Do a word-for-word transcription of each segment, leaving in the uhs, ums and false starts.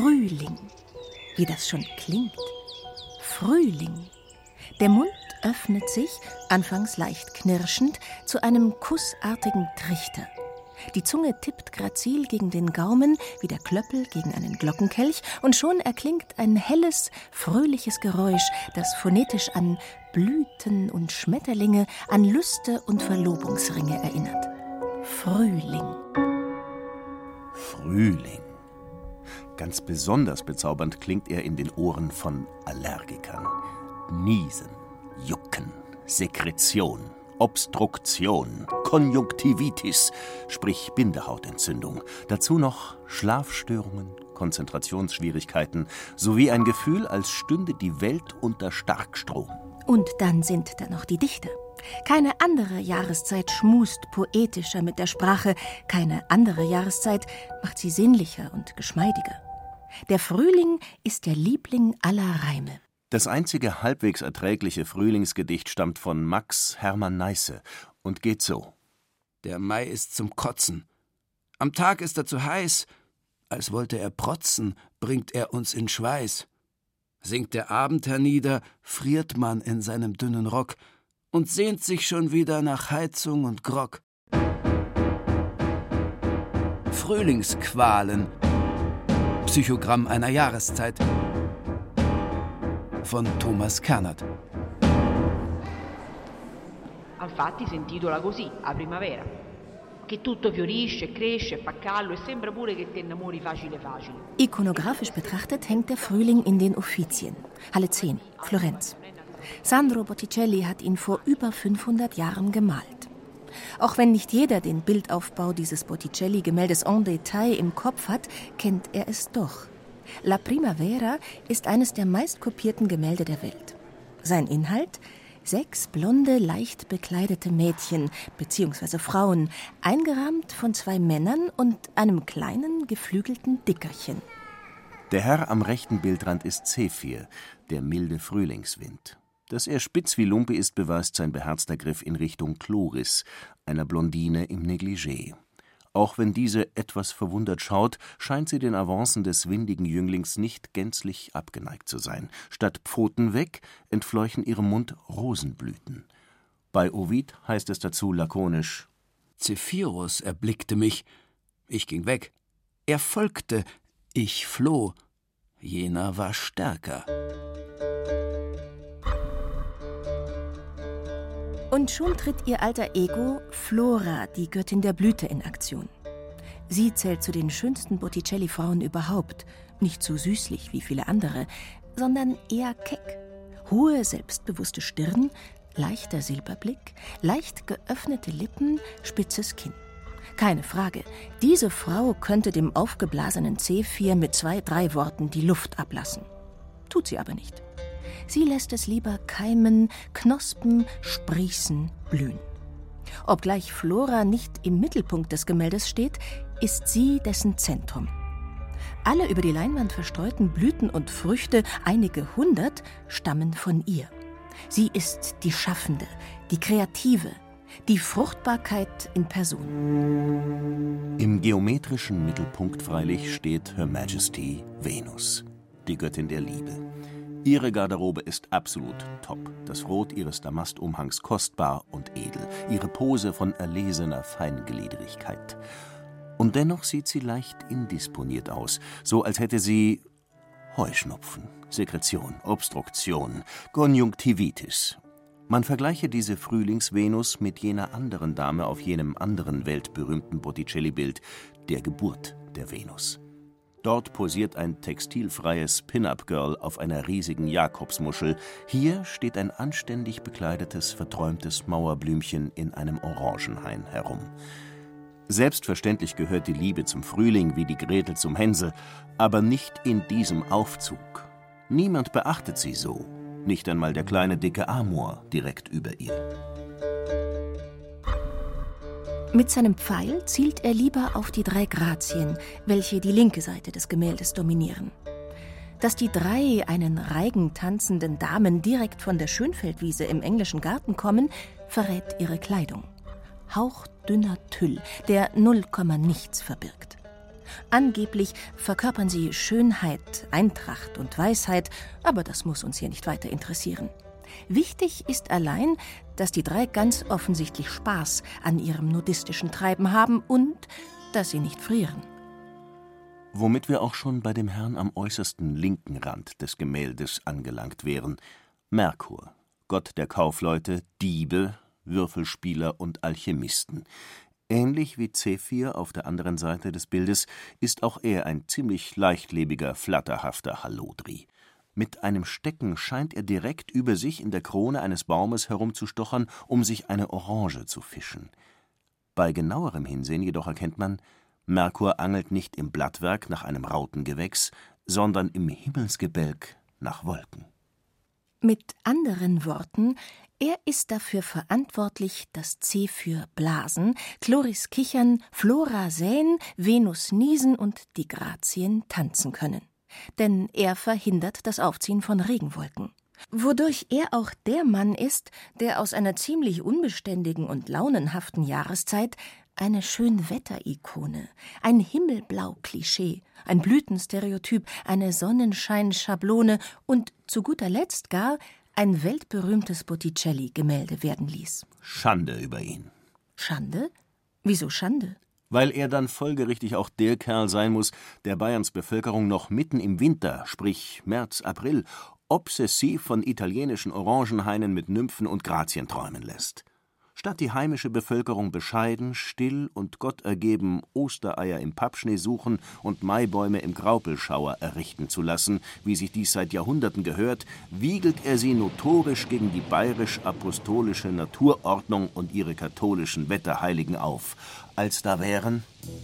Frühling. Wie das schon klingt. Frühling. Der Mund öffnet sich, anfangs leicht knirschend, zu einem kussartigen Trichter. Die Zunge tippt grazil gegen den Gaumen, wie der Klöppel gegen einen Glockenkelch, und schon erklingt ein helles, fröhliches Geräusch, das phonetisch an Blüten und Schmetterlinge, an Lüste und Verlobungsringe erinnert. Frühling. Frühling. Ganz besonders bezaubernd klingt er in den Ohren von Allergikern. Niesen, Jucken, Sekretion, Obstruktion, Konjunktivitis, sprich Bindehautentzündung. Dazu noch Schlafstörungen, Konzentrationsschwierigkeiten sowie ein Gefühl, als stünde die Welt unter Starkstrom. Und dann sind da noch die Dichter. Keine andere Jahreszeit schmust poetischer mit der Sprache, keine andere Jahreszeit macht sie sinnlicher und geschmeidiger. Der Frühling ist der Liebling aller Reime. Das einzige halbwegs erträgliche Frühlingsgedicht stammt von Max Hermann Neisse und geht so. Der Mai ist zum Kotzen. Am Tag ist er zu heiß. Als wollte er protzen, bringt er uns in Schweiß. Sinkt der Abend hernieder, friert man in seinem dünnen Rock und sehnt sich schon wieder nach Heizung und Grog. Frühlingsqualen. Psychogramm einer Jahreszeit. Von Thomas Kernert. Infatti sentitola così, a primavera, che tutto fiorisce, cresce, fa callo e sembra pure che ti innamori facile facile. Ikonografisch betrachtet hängt der Frühling in den Uffizien. Halle zehn, Florenz. Sandro Botticelli hat ihn vor über fünfhundert Jahren gemalt. Auch wenn nicht jeder den Bildaufbau dieses Botticelli-Gemäldes en Detail im Kopf hat, kennt er es doch. La Primavera ist eines der meistkopierten Gemälde der Welt. Sein Inhalt? Sechs blonde, leicht bekleidete Mädchen bzw. Frauen, eingerahmt von zwei Männern und einem kleinen, geflügelten Dickerchen. Der Herr am rechten Bildrand ist Zephyr, der milde Frühlingswind. Dass er spitz wie Lumpe ist, beweist sein beherzter Griff in Richtung Chloris, einer Blondine im Negligé. Auch wenn diese etwas verwundert schaut, scheint sie den Avancen des windigen Jünglings nicht gänzlich abgeneigt zu sein. Statt Pfoten weg entfleuchen ihrem Mund Rosenblüten. Bei Ovid heißt es dazu lakonisch: Zephyrus erblickte mich, ich ging weg. Er folgte, ich floh. Jener war stärker. Und schon tritt ihr alter Ego, Flora, die Göttin der Blüte, in Aktion. Sie zählt zu den schönsten Botticelli-Frauen überhaupt, nicht so süßlich wie viele andere, sondern eher keck. Hohe, selbstbewusste Stirn, leichter Silberblick, leicht geöffnete Lippen, spitzes Kinn. Keine Frage, diese Frau könnte dem aufgeblasenen Zephyr mit zwei, drei Worten die Luft ablassen. Tut sie aber nicht. Sie lässt es lieber keimen, knospen, sprießen, blühen. Obgleich Flora nicht im Mittelpunkt des Gemäldes steht, ist sie dessen Zentrum. Alle über die Leinwand verstreuten Blüten und Früchte, einige hundert, stammen von ihr. Sie ist die Schaffende, die Kreative, die Fruchtbarkeit in Person. Im geometrischen Mittelpunkt freilich steht Her Majesty Venus, die Göttin der Liebe. Ihre Garderobe ist absolut top, das Rot ihres Damastumhangs kostbar und edel, ihre Pose von erlesener Feingliedrigkeit. Und dennoch sieht sie leicht indisponiert aus, so als hätte sie Heuschnupfen, Sekretion, Obstruktion, Konjunktivitis. Man vergleiche diese Frühlingsvenus mit jener anderen Dame auf jenem anderen weltberühmten Botticelli-Bild, der Geburt der Venus. Dort posiert ein textilfreies Pin-Up-Girl auf einer riesigen Jakobsmuschel. Hier steht ein anständig bekleidetes, verträumtes Mauerblümchen in einem Orangenhain herum. Selbstverständlich gehört die Liebe zum Frühling wie die Gretel zum Hänsel, aber nicht in diesem Aufzug. Niemand beachtet sie so, nicht einmal der kleine dicke Amor direkt über ihr. Mit seinem Pfeil zielt er lieber auf die drei Grazien, welche die linke Seite des Gemäldes dominieren. Dass die drei einen Reigen tanzenden Damen direkt von der Schönfeldwiese im englischen Garten kommen, verrät ihre Kleidung. Hauchdünner Tüll, der null Komma nichts verbirgt. Angeblich verkörpern sie Schönheit, Eintracht und Weisheit, aber das muss uns hier nicht weiter interessieren. Wichtig ist allein, dass die drei ganz offensichtlich Spaß an ihrem nudistischen Treiben haben und dass sie nicht frieren. Womit wir auch schon bei dem Herrn am äußersten linken Rand des Gemäldes angelangt wären. Merkur, Gott der Kaufleute, Diebe, Würfelspieler und Alchemisten. Ähnlich wie Zephyr auf der anderen Seite des Bildes ist auch er ein ziemlich leichtlebiger, flatterhafter Hallodri. Mit einem Stecken scheint er direkt über sich in der Krone eines Baumes herumzustochern, um sich eine Orange zu fischen. Bei genauerem Hinsehen jedoch erkennt man, Merkur angelt nicht im Blattwerk nach einem Rautengewächs, sondern im Himmelsgebälk nach Wolken. Mit anderen Worten, er ist dafür verantwortlich, dass Zephyr blasen, Chloris kichern, Flora säen, Venus niesen und die Grazien tanzen können. Denn er verhindert das Aufziehen von Regenwolken. Wodurch er auch der Mann ist, der aus einer ziemlich unbeständigen und launenhaften Jahreszeit eine Schönwetter-Ikone, ein Himmelblau-Klischee, ein Blütenstereotyp, eine Sonnenschein-Schablone und zu guter Letzt gar ein weltberühmtes Botticelli-Gemälde werden ließ. Schande über ihn. Schande? Wieso Schande? Weil er dann folgerichtig auch der Kerl sein muss, der Bayerns Bevölkerung noch mitten im Winter, sprich März, April, obsessiv von italienischen Orangenhainen mit Nymphen und Grazien träumen lässt. Statt die heimische Bevölkerung bescheiden, still und gottergeben Ostereier im Pappschnee suchen und Maibäume im Graupelschauer errichten zu lassen, wie sich dies seit Jahrhunderten gehört, wiegelt er sie notorisch gegen die bayerisch-apostolische Naturordnung und ihre katholischen Wetterheiligen auf, als da wären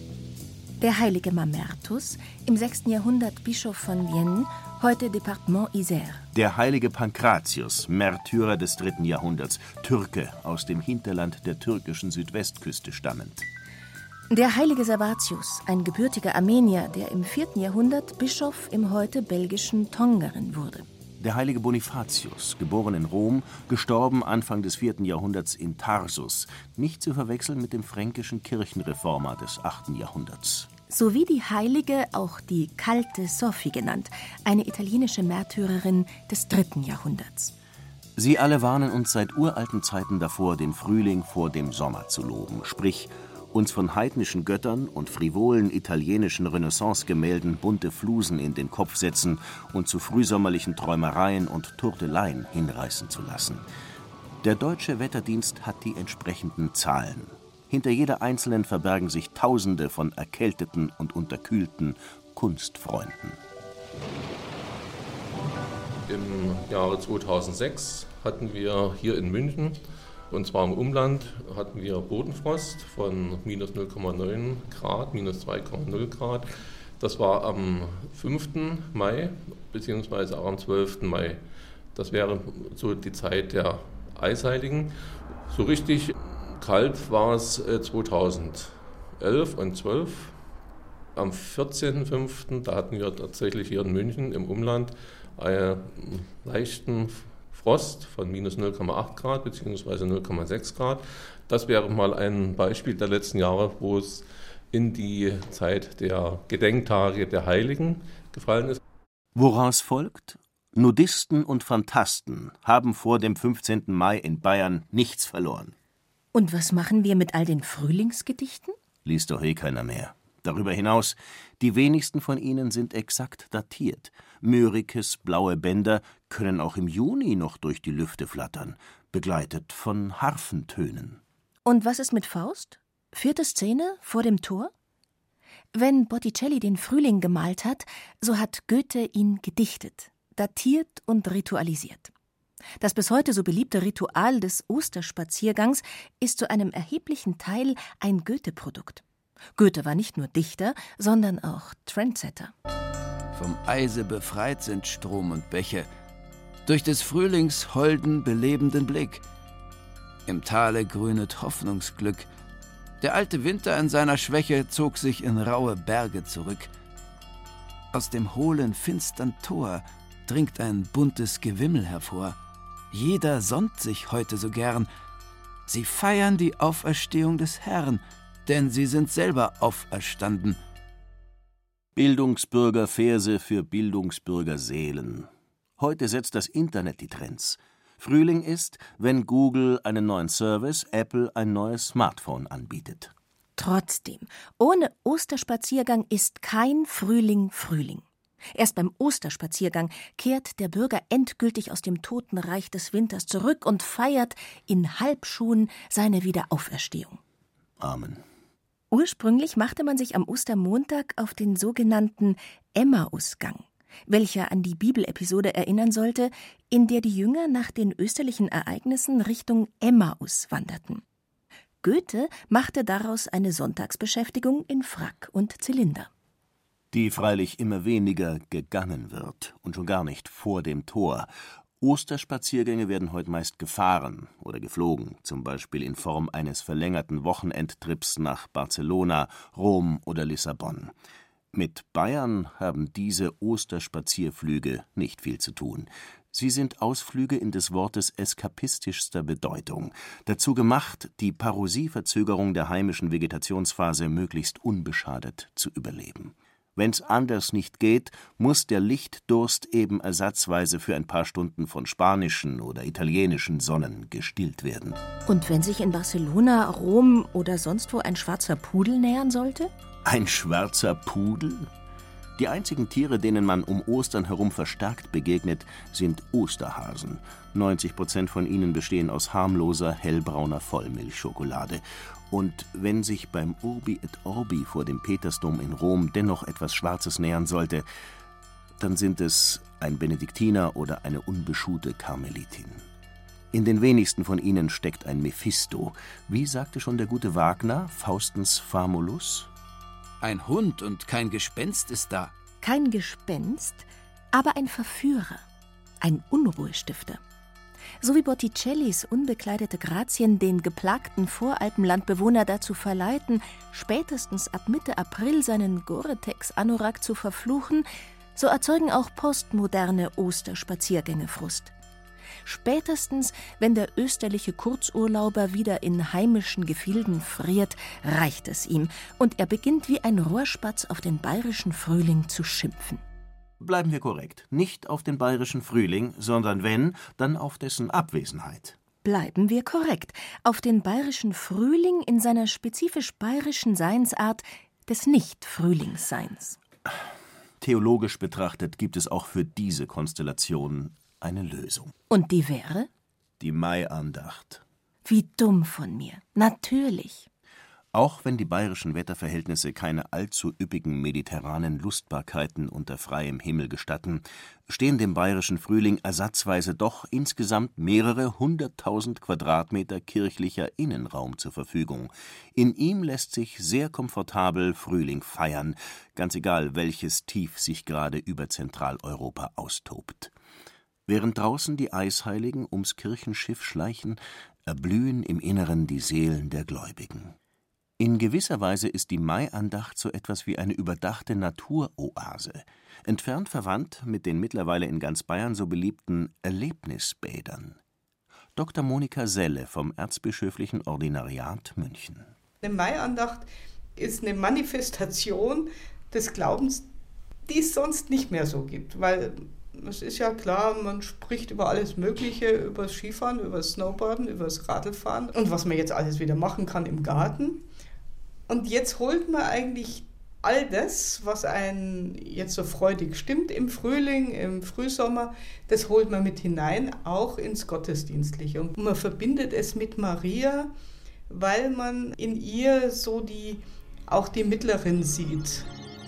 der heilige Mamertus, im sechsten Jahrhundert Bischof von Vienne, heute Departement Isère. Der heilige Pankratius, Märtyrer des dritten Jahrhunderts, Türke, aus dem Hinterland der türkischen Südwestküste stammend. Der heilige Servatius, ein gebürtiger Armenier, der im vierten Jahrhundert Bischof im heute belgischen Tongeren wurde. Der heilige Bonifatius, geboren in Rom, gestorben Anfang des vierten Jahrhunderts in Tarsus, nicht zu verwechseln mit dem fränkischen Kirchenreformer des achten Jahrhunderts. Sowie die Heilige, auch die kalte Sophie genannt, eine italienische Märtyrerin des dritten Jahrhunderts. Sie alle warnen uns seit uralten Zeiten davor, den Frühling vor dem Sommer zu loben, sprich uns von heidnischen Göttern und frivolen italienischen Renaissance-Gemälden bunte Flusen in den Kopf setzen und zu frühsommerlichen Träumereien und Turteleien hinreißen zu lassen. Der deutsche Wetterdienst hat die entsprechenden Zahlen. Hinter jeder einzelnen verbergen sich Tausende von erkälteten und unterkühlten Kunstfreunden. Im Jahre zweitausendsechs hatten wir hier in München, und zwar im Umland, hatten wir Bodenfrost von minus null Komma neun Grad, minus zwei Komma null Grad. Das war am fünften Mai, beziehungsweise auch am zwölften Mai. Das wäre so die Zeit der Eisheiligen. So richtig kalt war es zweitausendelf und zwölf. Am vierzehnten fünften da hatten wir tatsächlich hier in München im Umland einen leichten Frost von minus null Komma acht Grad bzw. null Komma sechs Grad. Das wäre mal ein Beispiel der letzten Jahre, wo es in die Zeit der Gedenktage der Heiligen gefallen ist. Woraus folgt? Nudisten und Phantasten haben vor dem fünfzehnten Mai in Bayern nichts verloren. Und was machen wir mit all den Frühlingsgedichten? Liest doch eh keiner mehr. Darüber hinaus, die wenigsten von ihnen sind exakt datiert. Mörikes blaue Bänder können auch im Juni noch durch die Lüfte flattern, begleitet von Harfentönen. Und was ist mit Faust? Vierte Szene vor dem Tor? Wenn Botticelli den Frühling gemalt hat, so hat Goethe ihn gedichtet, datiert und ritualisiert. Das bis heute so beliebte Ritual des Osterspaziergangs ist zu einem erheblichen Teil ein Goethe-Produkt. Goethe war nicht nur Dichter, sondern auch Trendsetter. Vom Eise befreit sind Strom und Bäche, durch des Frühlings holden, belebenden Blick. Im Tale grünet Hoffnungsglück. Der alte Winter in seiner Schwäche zog sich in raue Berge zurück. Aus dem hohlen, finstern Tor dringt ein buntes Gewimmel hervor. Jeder sonnt sich heute so gern. Sie feiern die Auferstehung des Herrn, denn sie sind selber auferstanden. Bildungsbürgerverse für Bildungsbürgerseelen. Heute setzt das Internet die Trends. Frühling ist, wenn Google einen neuen Service, Apple ein neues Smartphone anbietet. Trotzdem, ohne Osterspaziergang ist kein Frühling Frühling. Erst beim Osterspaziergang kehrt der Bürger endgültig aus dem Totenreich des Winters zurück und feiert in Halbschuhen seine Wiederauferstehung. Amen. Ursprünglich machte man sich am Ostermontag auf den sogenannten Emmausgang, welcher an die Bibelepisode erinnern sollte, in der die Jünger nach den österlichen Ereignissen Richtung Emmaus wanderten. Goethe machte daraus eine Sonntagsbeschäftigung in Frack und Zylinder. Die freilich immer weniger gegangen wird und schon gar nicht vor dem Tor. Osterspaziergänge werden heute meist gefahren oder geflogen, zum Beispiel in Form eines verlängerten Wochenendtrips nach Barcelona, Rom oder Lissabon. Mit Bayern haben diese Osterspazierflüge nicht viel zu tun. Sie sind Ausflüge in des Wortes eskapistischster Bedeutung, dazu gemacht, die Parosieverzögerung der heimischen Vegetationsphase möglichst unbeschadet zu überleben. Wenn's anders nicht geht, muss der Lichtdurst eben ersatzweise für ein paar Stunden von spanischen oder italienischen Sonnen gestillt werden. Und wenn sich in Barcelona, Rom oder sonst wo ein schwarzer Pudel nähern sollte? Ein schwarzer Pudel? Die einzigen Tiere, denen man um Ostern herum verstärkt begegnet, sind Osterhasen. neunzig Prozent von ihnen bestehen aus harmloser, hellbrauner Vollmilchschokolade. Und wenn sich beim Urbi et Orbi vor dem Petersdom in Rom dennoch etwas Schwarzes nähern sollte, dann sind es ein Benediktiner oder eine unbeschuhte Karmelitin. In den wenigsten von ihnen steckt ein Mephisto. Wie sagte schon der gute Wagner, Faustens Famulus? Ein Hund und kein Gespenst ist da. Kein Gespenst, aber ein Verführer, ein Unruhestifter. So wie Botticellis unbekleidete Grazien den geplagten Voralpenlandbewohner dazu verleiten, spätestens ab Mitte April seinen Gore-Tex-Anorak zu verfluchen, so erzeugen auch postmoderne Osterspaziergänge Frust. Spätestens, wenn der österliche Kurzurlauber wieder in heimischen Gefilden friert, reicht es ihm und er beginnt wie ein Rohrspatz auf den bayerischen Frühling zu schimpfen. Bleiben wir korrekt. Nicht auf den bayerischen Frühling, sondern wenn, dann auf dessen Abwesenheit. Bleiben wir korrekt. Auf den bayerischen Frühling in seiner spezifisch bayerischen Seinsart des Nicht-Frühlingsseins. Theologisch betrachtet gibt es auch für diese Konstellation eine Lösung. Und die wäre? Die Maiandacht. Wie dumm von mir. Natürlich. Auch wenn die bayerischen Wetterverhältnisse keine allzu üppigen mediterranen Lustbarkeiten unter freiem Himmel gestatten, stehen dem bayerischen Frühling ersatzweise doch insgesamt mehrere hunderttausend Quadratmeter kirchlicher Innenraum zur Verfügung. In ihm lässt sich sehr komfortabel Frühling feiern, ganz egal, welches Tief sich gerade über Zentraleuropa austobt. Während draußen die Eisheiligen ums Kirchenschiff schleichen, erblühen im Inneren die Seelen der Gläubigen. In gewisser Weise ist die Maiandacht so etwas wie eine überdachte Naturoase, entfernt verwandt mit den mittlerweile in ganz Bayern so beliebten Erlebnisbädern. Doktor Monika Selle vom Erzbischöflichen Ordinariat München. Eine Maiandacht ist eine Manifestation des Glaubens, die es sonst nicht mehr so gibt, weil es ist ja klar, man spricht über alles Mögliche, über das Skifahren, über das Snowboarden, über das Radlfahren und was man jetzt alles wieder machen kann im Garten. Und jetzt holt man eigentlich all das, was einen jetzt so freudig stimmt im Frühling, im Frühsommer, das holt man mit hinein, auch ins Gottesdienstliche. Und man verbindet es mit Maria, weil man in ihr so die, auch die Mittlerin sieht.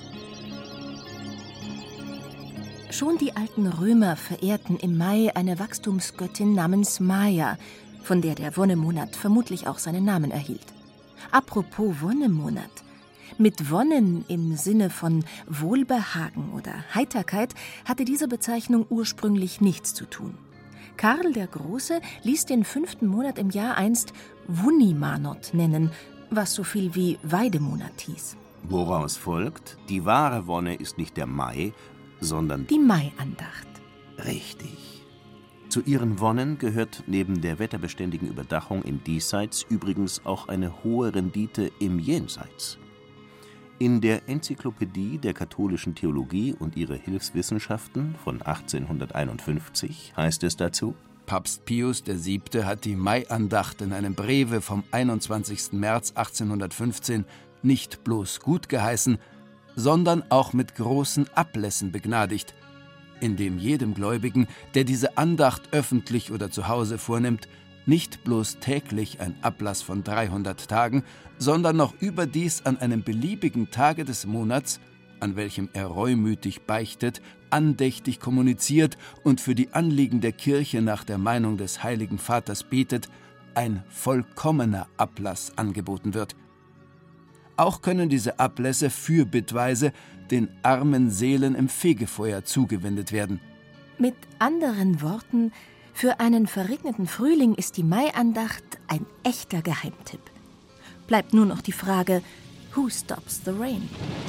Schon die alten Römer verehrten im Mai eine Wachstumsgöttin namens Maia, von der der Wonnemonat vermutlich auch seinen Namen erhielt. Apropos Wonnemonat. Mit Wonnen im Sinne von Wohlbehagen oder Heiterkeit hatte diese Bezeichnung ursprünglich nichts zu tun. Karl der Große ließ den fünften Monat im Jahr einst Wunnimanot nennen, was so viel wie Weidemonat hieß. Woraus folgt, die wahre Wonne ist nicht der Mai, sondern die Maiandacht. Richtig. Zu ihren Wonnen gehört neben der wetterbeständigen Überdachung im Diesseits übrigens auch eine hohe Rendite im Jenseits. In der Enzyklopädie der katholischen Theologie und ihre Hilfswissenschaften von achtzehnhunderteinundfünfzig heißt es dazu: Papst Pius der Siebte hat die Maiandacht in einem Breve vom einundzwanzigsten März achtzehnhundertfünfzehn nicht bloß gut geheißen, sondern auch mit großen Ablässen begnadigt, indem jedem Gläubigen, der diese Andacht öffentlich oder zu Hause vornimmt, nicht bloß täglich ein Ablass von dreihundert Tagen, sondern noch überdies an einem beliebigen Tage des Monats, an welchem er reumütig beichtet, andächtig kommuniziert und für die Anliegen der Kirche nach der Meinung des Heiligen Vaters betet, ein vollkommener Ablass angeboten wird. Auch können diese Ablässe fürbittweise den armen Seelen im Fegefeuer zugewendet werden. Mit anderen Worten, für einen verregneten Frühling ist die Maiandacht ein echter Geheimtipp. Bleibt nur noch die Frage, who stops the rain?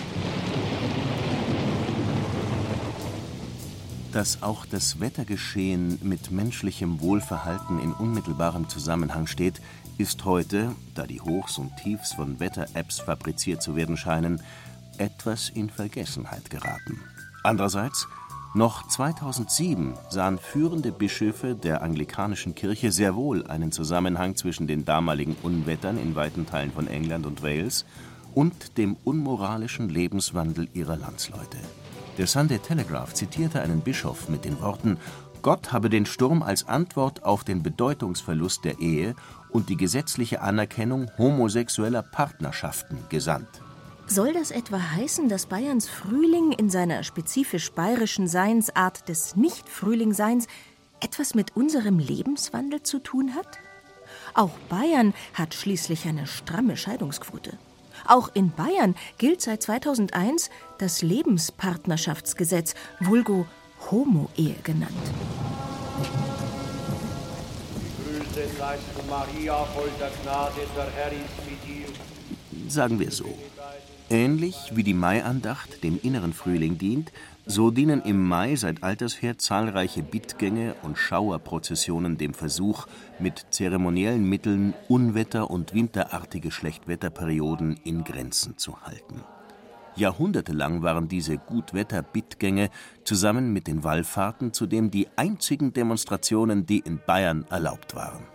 Dass auch das Wettergeschehen mit menschlichem Wohlverhalten in unmittelbarem Zusammenhang steht, ist heute, da die Hochs und Tiefs von Wetter-Apps fabriziert zu werden scheinen, etwas in Vergessenheit geraten. Andererseits, noch zweitausendsieben sahen führende Bischöfe der anglikanischen Kirche sehr wohl einen Zusammenhang zwischen den damaligen Unwettern in weiten Teilen von England und Wales und dem unmoralischen Lebenswandel ihrer Landsleute. Der Sunday Telegraph zitierte einen Bischof mit den Worten: Gott habe den Sturm als Antwort auf den Bedeutungsverlust der Ehe und die gesetzliche Anerkennung homosexueller Partnerschaften gesandt. Soll das etwa heißen, dass Bayerns Frühling in seiner spezifisch bayerischen Seinsart des Nicht-Frühlingseins etwas mit unserem Lebenswandel zu tun hat? Auch Bayern hat schließlich eine stramme Scheidungsquote. Auch in Bayern gilt seit zweitausendeins das Lebenspartnerschaftsgesetz, vulgo Homo-Ehe genannt. Grüße seist du, Maria, voll der Gnade, der Herr ist mit dir. Sagen wir so: Ähnlich wie die Maiandacht dem inneren Frühling dient, so dienen im Mai seit alters her zahlreiche Bittgänge und Schauerprozessionen dem Versuch, mit zeremoniellen Mitteln Unwetter- und winterartige Schlechtwetterperioden in Grenzen zu halten. Jahrhundertelang waren diese Gutwetter-Bittgänge zusammen mit den Wallfahrten zudem die einzigen Demonstrationen, die in Bayern erlaubt waren.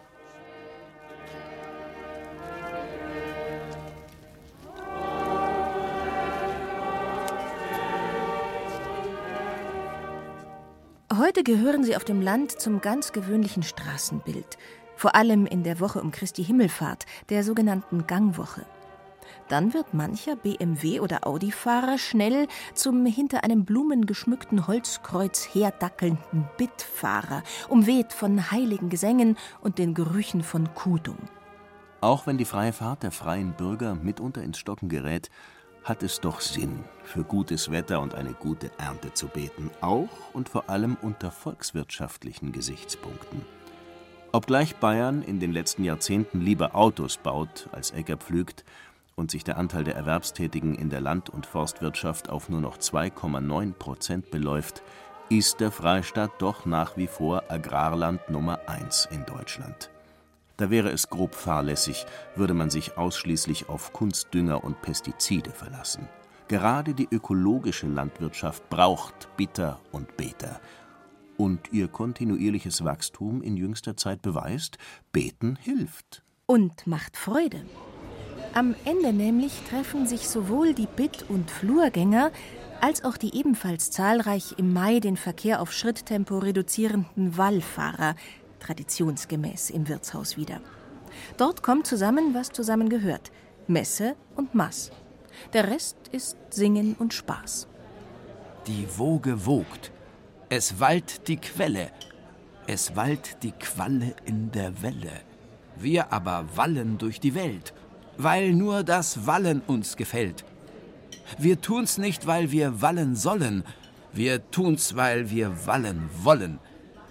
Heute gehören sie auf dem Land zum ganz gewöhnlichen Straßenbild, vor allem in der Woche um Christi Himmelfahrt, der sogenannten Gangwoche. Dann wird mancher B M W- oder Audi-Fahrer schnell zum hinter einem blumengeschmückten Holzkreuz herdackelnden Bittfahrer, umweht von heiligen Gesängen und den Gerüchen von Kudung. Auch wenn die freie Fahrt der freien Bürger mitunter ins Stocken gerät, hat es doch Sinn, für gutes Wetter und eine gute Ernte zu beten, auch und vor allem unter volkswirtschaftlichen Gesichtspunkten. Obgleich Bayern in den letzten Jahrzehnten lieber Autos baut als Äcker pflügt und sich der Anteil der Erwerbstätigen in der Land- und Forstwirtschaft auf nur noch zwei Komma neun Prozent beläuft, ist der Freistaat doch nach wie vor Agrarland Nummer eins in Deutschland. Da wäre es grob fahrlässig, würde man sich ausschließlich auf Kunstdünger und Pestizide verlassen. Gerade die ökologische Landwirtschaft braucht Bitter und Beter. Und ihr kontinuierliches Wachstum in jüngster Zeit beweist, Beten hilft. Und macht Freude. Am Ende nämlich treffen sich sowohl die Bitt- und Flurgänger als auch die ebenfalls zahlreich im Mai den Verkehr auf Schritttempo reduzierenden Wallfahrer traditionsgemäß im Wirtshaus wieder. Dort kommt zusammen, was zusammengehört: Messe und Mass. Der Rest ist Singen und Spaß. Die Woge wogt, es wallt die Quelle, es wallt die Qualle in der Welle. Wir aber wallen durch die Welt, weil nur das Wallen uns gefällt. Wir tun's nicht, weil wir wallen sollen, wir tun's, weil wir wallen wollen.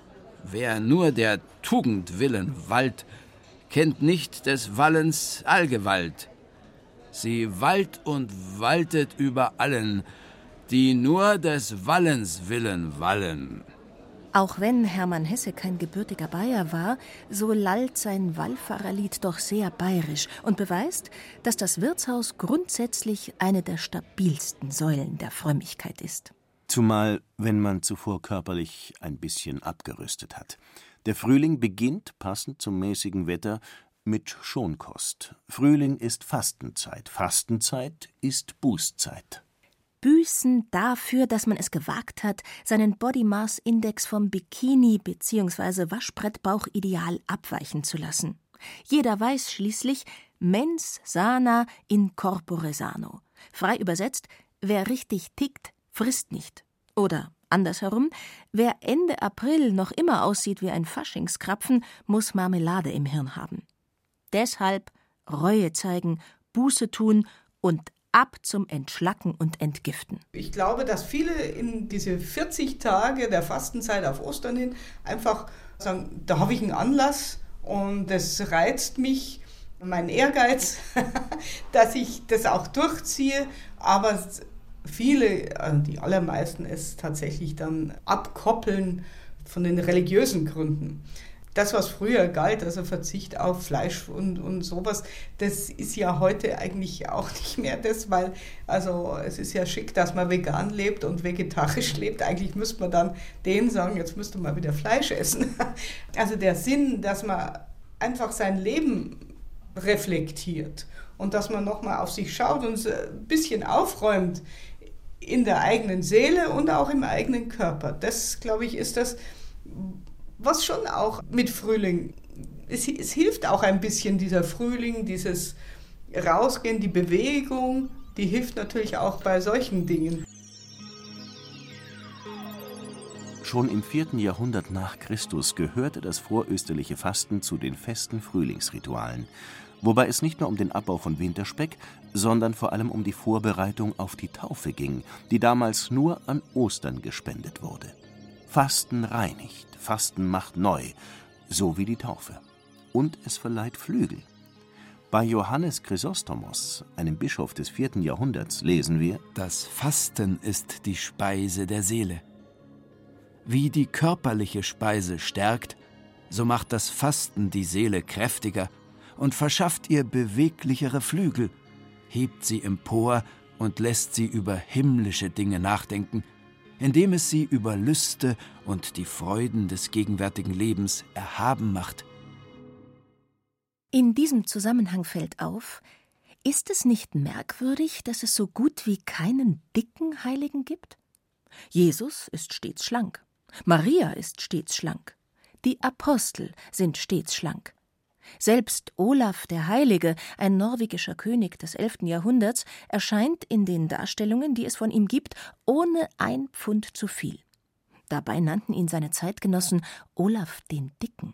Wer nur der Tugend willen wallt, kennt nicht des Wallens Allgewalt. Sie wallt und waltet über allen, die nur des Wallens willen wallen. Auch wenn Hermann Hesse kein gebürtiger Bayer war, so lallt sein Wallfahrerlied doch sehr bayerisch und beweist, dass das Wirtshaus grundsätzlich eine der stabilsten Säulen der Frömmigkeit ist. Zumal, wenn man zuvor körperlich ein bisschen abgerüstet hat. Der Frühling beginnt, passend zum mäßigen Wetter, mit Schonkost. Frühling ist Fastenzeit, Fastenzeit ist Bußzeit. Büßen dafür, dass man es gewagt hat, seinen Body-Mass-Index vom Bikini- bzw. Waschbrettbauchideal abweichen zu lassen. Jeder weiß schließlich, mens sana in corpore sano. Frei übersetzt, wer richtig tickt, frisst nicht. Oder andersherum, wer Ende April noch immer aussieht wie ein Faschingskrapfen, muss Marmelade im Hirn haben. Deshalb Reue zeigen, Buße tun und ab zum Entschlacken und Entgiften. Ich glaube, dass viele in diese vierzig Tage der Fastenzeit auf Ostern hin einfach sagen, da habe ich einen Anlass und das reizt mich, mein Ehrgeiz, dass ich das auch durchziehe, aber viele, also die allermeisten es tatsächlich dann abkoppeln von den religiösen Gründen. Das, was früher galt, also Verzicht auf Fleisch und, und sowas, das ist ja heute eigentlich auch nicht mehr das, weil also es ist ja schick, dass man vegan lebt und vegetarisch lebt. Eigentlich müsste man dann denen sagen, jetzt müsste man wieder Fleisch essen. Also der Sinn, dass man einfach sein Leben reflektiert und dass man nochmal auf sich schaut und ein bisschen aufräumt in der eigenen Seele und auch im eigenen Körper. Das, glaube ich, ist das, was schon auch mit Frühling, es, es hilft auch ein bisschen, dieser Frühling, dieses Rausgehen, die Bewegung, die hilft natürlich auch bei solchen Dingen. Schon im vierten Jahrhundert nach Christus gehörte das vorösterliche Fasten zu den festen Frühlingsritualen, wobei es nicht nur um den Abbau von Winterspeck, sondern vor allem um die Vorbereitung auf die Taufe ging, die damals nur an Ostern gespendet wurde. Fasten reinigt, Fasten macht neu, so wie die Taufe. Und es verleiht Flügel. Bei Johannes Chrysostomos, einem Bischof des vierten Jahrhunderts, lesen wir: Das Fasten ist die Speise der Seele. Wie die körperliche Speise stärkt, so macht das Fasten die Seele kräftiger und verschafft ihr beweglichere Flügel, hebt sie empor und lässt sie über himmlische Dinge nachdenken, indem es sie über Lüste und die Freuden des gegenwärtigen Lebens erhaben macht. In diesem Zusammenhang fällt auf, ist es nicht merkwürdig, dass es so gut wie keinen dicken Heiligen gibt? Jesus ist stets schlank, Maria ist stets schlank, die Apostel sind stets schlank. Selbst Olaf der Heilige, ein norwegischer König des elften Jahrhunderts, erscheint in den Darstellungen, die es von ihm gibt, ohne ein Pfund zu viel. Dabei nannten ihn seine Zeitgenossen Olaf den Dicken.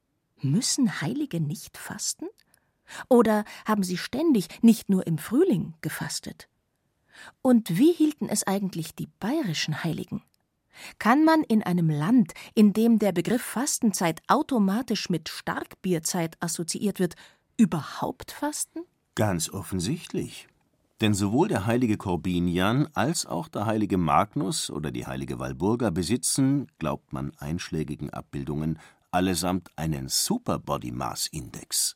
Müssen Heilige nicht fasten? Oder haben sie ständig, nicht nur im Frühling, gefastet? Und wie hielten es eigentlich die bayerischen Heiligen? Kann man in einem Land, in dem der Begriff Fastenzeit automatisch mit Starkbierzeit assoziiert wird, überhaupt fasten? Ganz offensichtlich. Denn sowohl der heilige Korbinian als auch der heilige Magnus oder die heilige Walburga besitzen, glaubt man einschlägigen Abbildungen, allesamt einen Super-Body-Mass-Index.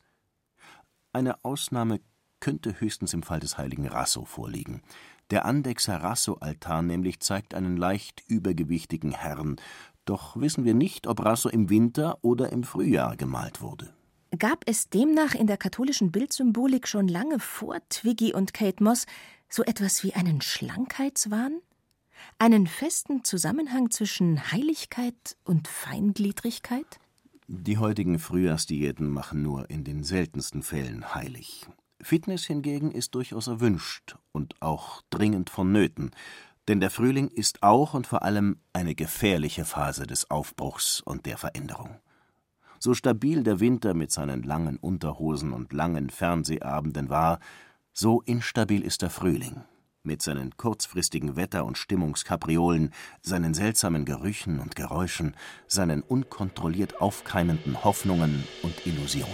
Eine Ausnahme könnte höchstens im Fall des heiligen Rasso vorliegen. Der Andechser Rasso-Altar nämlich zeigt einen leicht übergewichtigen Herrn, doch wissen wir nicht, ob Rasso im Winter oder im Frühjahr gemalt wurde. Gab es demnach in der katholischen Bildsymbolik schon lange vor Twiggy und Kate Moss so etwas wie einen Schlankheitswahn? Einen festen Zusammenhang zwischen Heiligkeit und Feingliedrigkeit? Die heutigen Frühjahrsdiäten machen nur in den seltensten Fällen heilig. Fitness hingegen ist durchaus erwünscht und auch dringend vonnöten, denn der Frühling ist auch und vor allem eine gefährliche Phase des Aufbruchs und der Veränderung. So stabil der Winter mit seinen langen Unterhosen und langen Fernsehabenden war, so instabil ist der Frühling mit seinen kurzfristigen Wetter- und Stimmungskapriolen, seinen seltsamen Gerüchen und Geräuschen, seinen unkontrolliert aufkeimenden Hoffnungen und Illusionen.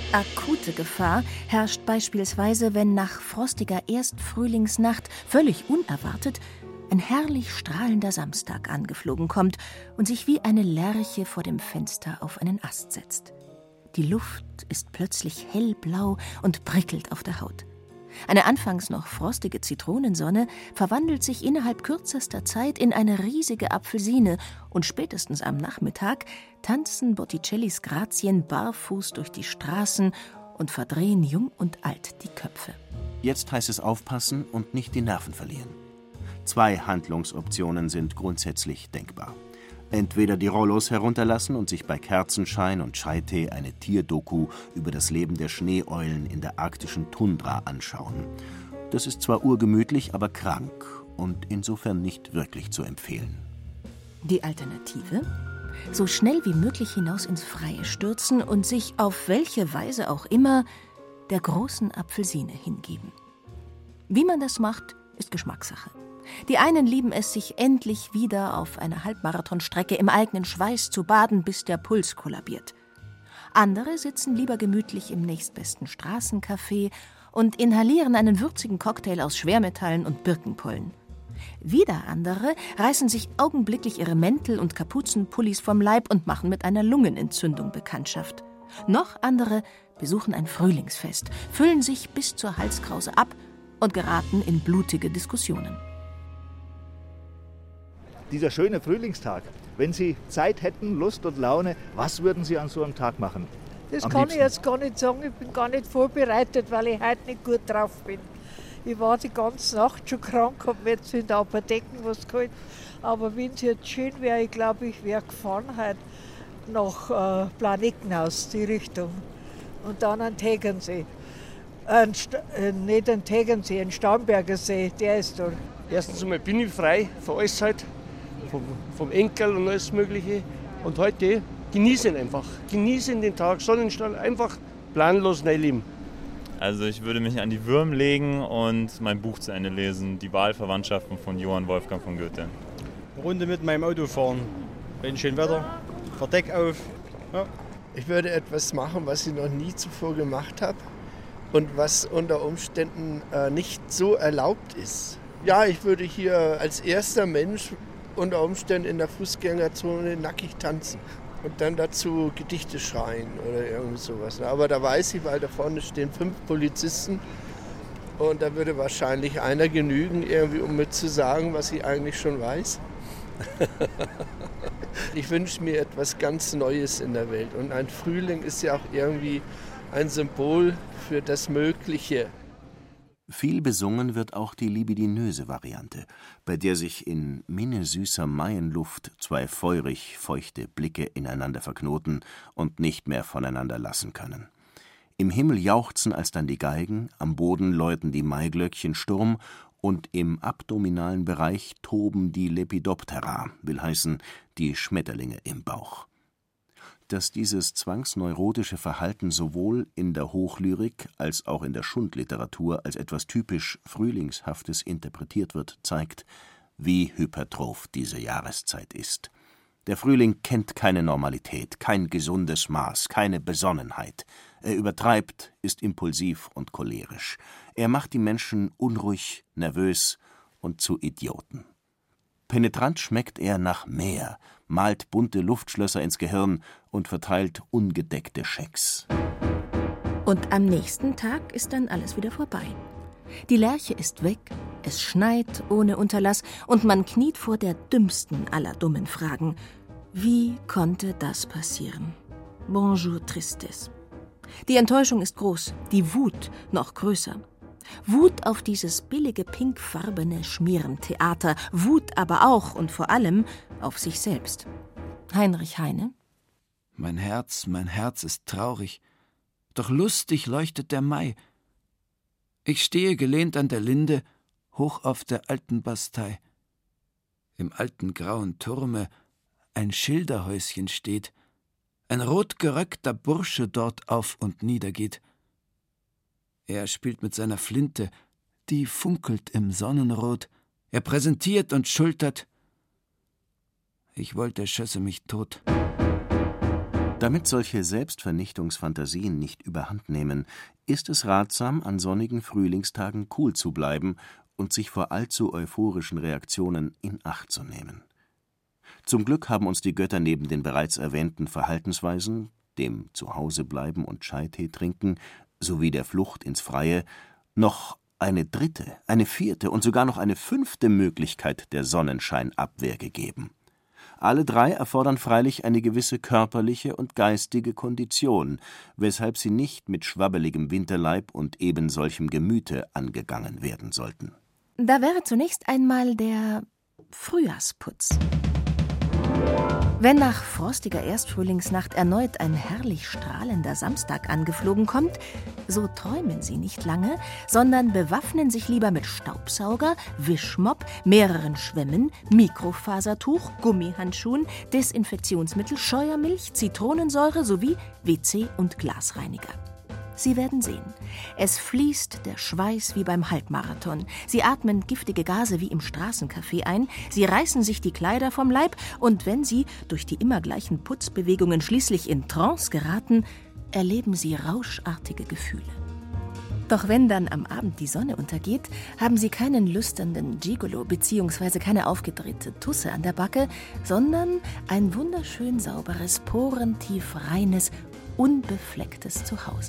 Akute Gefahr herrscht beispielsweise, wenn nach frostiger Erstfrühlingsnacht völlig unerwartet ein herrlich strahlender Samstag angeflogen kommt und sich wie eine Lerche vor dem Fenster auf einen Ast setzt. Die Luft ist plötzlich hellblau und prickelt auf der Haut. Eine anfangs noch frostige Zitronensonne verwandelt sich innerhalb kürzester Zeit in eine riesige Apfelsine und spätestens am Nachmittag tanzen Botticellis Grazien barfuß durch die Straßen und verdrehen Jung und Alt die Köpfe. Jetzt heißt es aufpassen und nicht die Nerven verlieren. Zwei Handlungsoptionen sind grundsätzlich denkbar. Entweder die Rollos herunterlassen und sich bei Kerzenschein und Chai-Tee eine Tierdoku über das Leben der Schneeeulen in der arktischen Tundra anschauen. Das ist zwar urgemütlich, aber krank und insofern nicht wirklich zu empfehlen. Die Alternative? So schnell wie möglich hinaus ins Freie stürzen und sich auf welche Weise auch immer der großen Apfelsine hingeben. Wie man das macht, ist Geschmackssache. Die einen lieben es, sich endlich wieder auf einer Halbmarathonstrecke im eigenen Schweiß zu baden, bis der Puls kollabiert. Andere sitzen lieber gemütlich im nächstbesten Straßencafé und inhalieren einen würzigen Cocktail aus Schwermetallen und Birkenpollen. Wieder andere reißen sich augenblicklich ihre Mäntel und Kapuzenpullis vom Leib und machen mit einer Lungenentzündung Bekanntschaft. Noch andere besuchen ein Frühlingsfest, füllen sich bis zur Halskrause ab und geraten in blutige Diskussionen. Dieser schöne Frühlingstag, wenn Sie Zeit hätten, Lust und Laune, was würden Sie an so einem Tag machen? Das Am kann liebsten? ich jetzt gar nicht sagen, ich bin gar nicht vorbereitet, weil ich heute nicht gut drauf bin. Ich war die ganze Nacht schon krank, habe mir jetzt in der Apotheke was geholt. Aber wenn es jetzt schön wäre, ich glaube, ich wäre gefahren heute nach äh, Planeckenhaus, die Richtung. Und dann an Tegernsee. Ein St- äh, nicht an Tegernsee, ein Starnberger See, der ist da. Erstens einmal bin ich frei von alles halt, vom, vom Enkel und alles Mögliche. Und heute genießen einfach, genießen den Tag, Sonnenstrahl, einfach planlos leben. Also ich würde mich an die Würm legen und mein Buch zu Ende lesen, Die Wahlverwandtschaften von Johann Wolfgang von Goethe. Eine Runde mit meinem Auto fahren, bei schönem Wetter, Verdeck auf. Ja. Ich würde etwas machen, was ich noch nie zuvor gemacht habe und was unter Umständen äh, nicht so erlaubt ist. Ja, ich würde hier als erster Mensch unter Umständen in der Fußgängerzone nackig tanzen und dann dazu Gedichte schreien oder irgendwie sowas. Aber da weiß ich, weil da vorne stehen fünf Polizisten und da würde wahrscheinlich einer genügen, irgendwie, um mir zu sagen, was ich eigentlich schon weiß. Ich wünsche mir etwas ganz Neues in der Welt und ein Frühling ist ja auch irgendwie ein Symbol für das Mögliche. Viel besungen wird auch die libidinöse Variante, bei der sich in minnesüßer Maienluft zwei feurig feuchte Blicke ineinander verknoten und nicht mehr voneinander lassen können. Im Himmel jauchzen alsdann die Geigen, am Boden läuten die Maiglöckchen Sturm und im abdominalen Bereich toben die Lepidoptera, will heißen, die Schmetterlinge im Bauch. Dass dieses zwangsneurotische Verhalten sowohl in der Hochlyrik als auch in der Schundliteratur als etwas typisch Frühlingshaftes interpretiert wird, zeigt, wie hypertroph diese Jahreszeit ist. Der Frühling kennt keine Normalität, kein gesundes Maß, keine Besonnenheit. Er übertreibt, ist impulsiv und cholerisch. Er macht die Menschen unruhig, nervös und zu Idioten. Penetrant schmeckt er nach Meer, malt bunte Luftschlösser ins Gehirn und verteilt ungedeckte Schecks. Und am nächsten Tag ist dann alles wieder vorbei. Die Lerche ist weg, es schneit ohne Unterlass und man kniet vor der dümmsten aller dummen Fragen. Wie konnte das passieren? Bonjour, Tristesse. Die Enttäuschung ist groß, die Wut noch größer. Wut auf dieses billige pinkfarbene Schmierentheater, Wut aber auch und vor allem auf sich selbst. Heinrich Heine. Mein Herz, mein Herz ist traurig, doch lustig leuchtet der Mai. Ich stehe gelehnt an der Linde, hoch auf der alten Bastei. Im alten grauen Turme ein Schilderhäuschen steht, ein rotgeröckter Bursche dort auf und nieder geht. Er spielt mit seiner Flinte, die funkelt im Sonnenrot. Er präsentiert und schultert. Ich wollte, er schösse mich tot. Damit solche Selbstvernichtungsfantasien nicht überhand nehmen, ist es ratsam, an sonnigen Frühlingstagen cool zu bleiben und sich vor allzu euphorischen Reaktionen in Acht zu nehmen. Zum Glück haben uns die Götter neben den bereits erwähnten Verhaltensweisen, dem Zuhausebleiben und Chai-Tee trinken, sowie der Flucht ins Freie, noch eine dritte, eine vierte und sogar noch eine fünfte Möglichkeit der Sonnenscheinabwehr gegeben. Alle drei erfordern freilich eine gewisse körperliche und geistige Kondition, weshalb sie nicht mit schwabbeligem Winterleib und ebensolchem Gemüte angegangen werden sollten. Da wäre zunächst einmal der Frühjahrsputz. Wenn nach frostiger Erstfrühlingsnacht erneut ein herrlich strahlender Samstag angeflogen kommt, so träumen Sie nicht lange, sondern bewaffnen sich lieber mit Staubsauger, Wischmopp, mehreren Schwämmen, Mikrofasertuch, Gummihandschuhen, Desinfektionsmittel, Scheuermilch, Zitronensäure sowie W C- und Glasreiniger. Sie werden sehen, es fließt der Schweiß wie beim Halbmarathon. Sie atmen giftige Gase wie im Straßencafé ein, sie reißen sich die Kleider vom Leib und wenn sie durch die immer gleichen Putzbewegungen schließlich in Trance geraten, erleben sie rauschartige Gefühle. Doch wenn dann am Abend die Sonne untergeht, haben sie keinen lüsternden Gigolo bzw. keine aufgedrehte Tusse an der Backe, sondern ein wunderschön sauberes, porentief reines, unbeflecktes Zuhause.